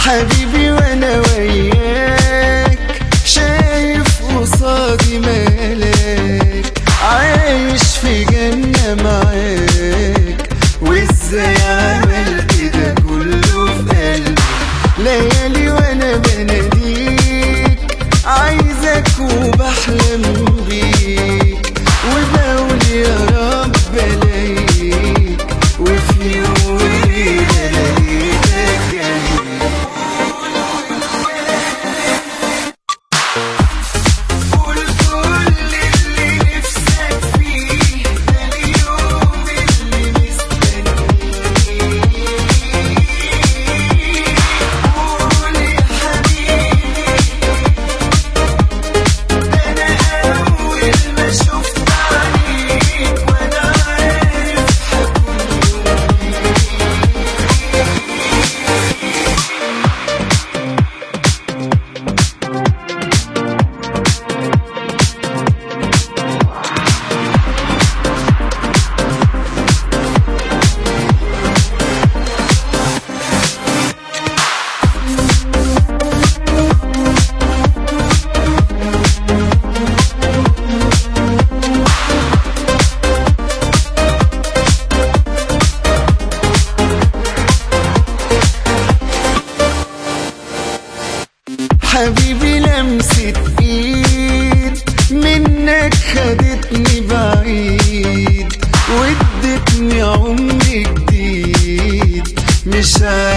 حبيبي وانا وياك شايف قصادي ملاك عايش في جنة معاك، وازاي عملت ده كله في قلبي؟ ليالي وانا بناديك عايزك وبحلم بيك، وبقول يا رب الاقيك، وفي يوم وليلة لقيتك جنبي. قول كل اللي نفسك فيه، ده اليوم اللي مستنيه. قول يا حبيبي ده انا اول ما شفت عليك وانا عارف حبيبي لمسة ايد منك خدتني بعيد، وادتني عمر جديد مش عارف